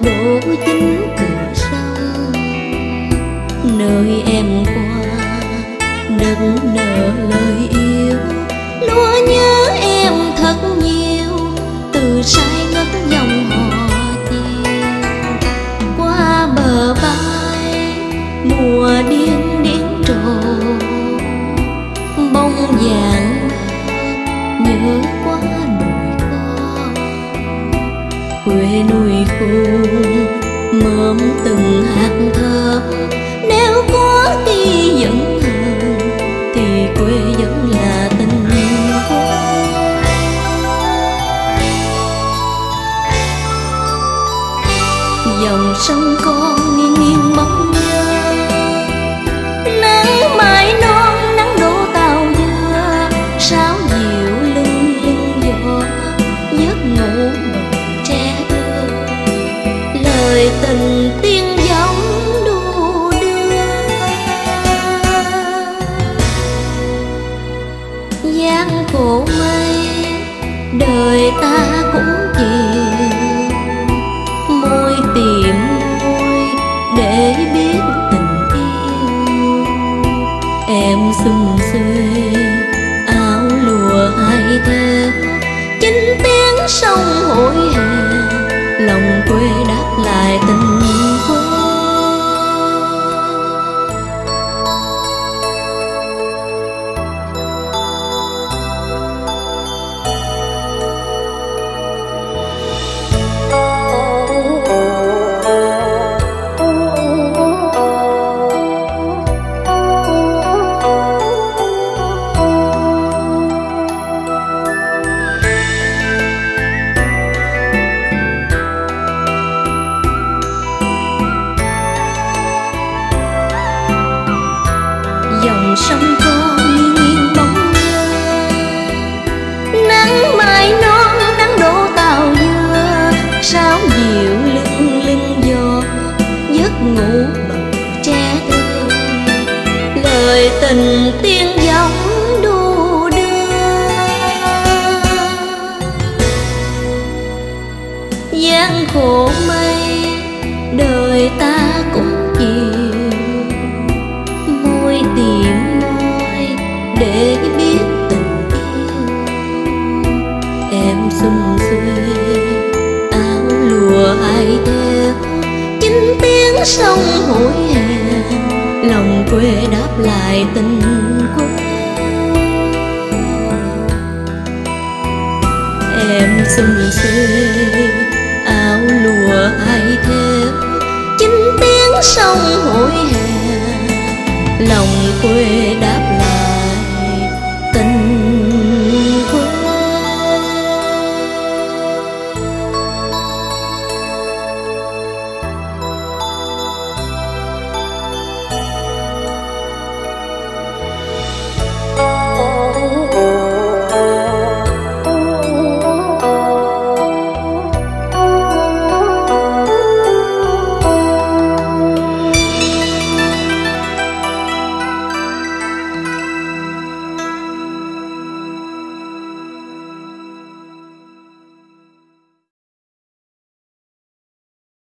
đổ chính cửa sông, nơi em qua đất nở lời yêu. Lúa nhớ em thật nhiều, từ say ngất dòng hò chiều. Qua bờ vai mùa điên điên trồ, bông vàng nhớ quá nỗi khó. Quê núi khô mớm từng hạt thơm, nếu có khi vẫn hờn thì quê vẫn là tình quê. Dòng sông con nghiêng nghiêng bóng nhớ, nắng mãi non nắng đổ tàu dừa, sáo dịu lưng lưng gió giấc ngủ bờ tre thơ. Lời tình tiên giống đu đưa, gian khổ mây đời ta cũng chịu. Môi tìm môi để biết tình yêu, em xum xuê áo lụa hai theo. Chính tiếng sông hối hả, lòng quê đáp lại tình quê. Dòng sông con nghiêng nghiêng bóng nhớ, nắng mãi non nắng đổ tàu dừa, sáo dịu lưng lưng gió giấc ngủ bờ tre thơ. Lời tình tiên giống đu đưa, gian khổ mây đời ta cũng chịu. Môi tìm môi để biết tình yêu, em xum xuê áo lụa hai theo. Chính tiếng sông hối hả, lòng quê đáp lại tình quê. Em xum xuê áo lụa hai theo. Chính tiếng sông hối hả, lòng quê đã